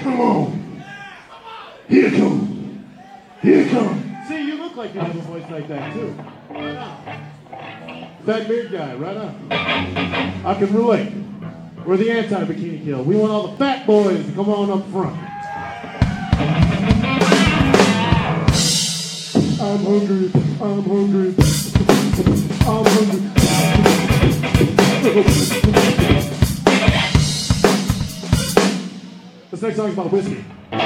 along. Here it comes. Here it comes. See, you look like you have a voice like that, too. Right on. That beard guy, right on. I can relate. We're the anti-Bikini Kill. We want all the fat boys to come on up front. I'm hungry. I'm hungry. I'm hungry. This next song is about whiskey.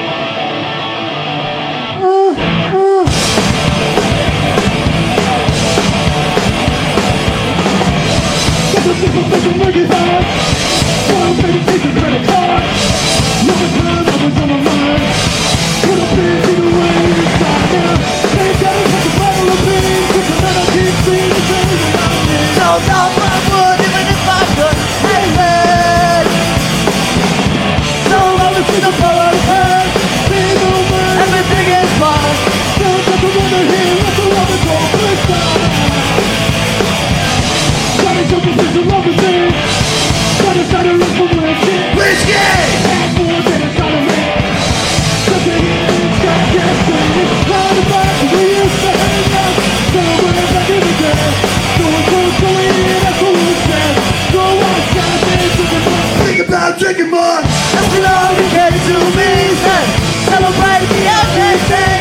Drinking more. That's all you can do me, son. Celebrate the everything.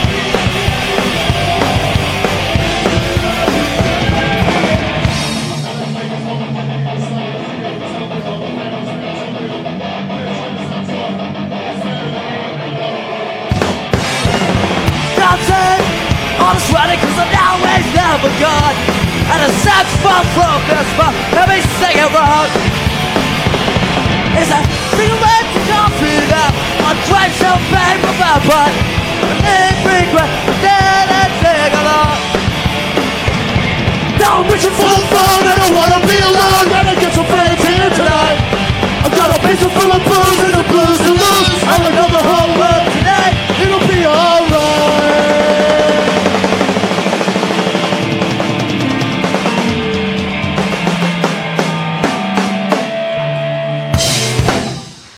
Dancing on a sweaty cause I'm always never good. And a saxophone focus for every second road. It's a cigarette to coffee that I drank champagne from my butt. And then regret, but then I take a lot. Don't wish it for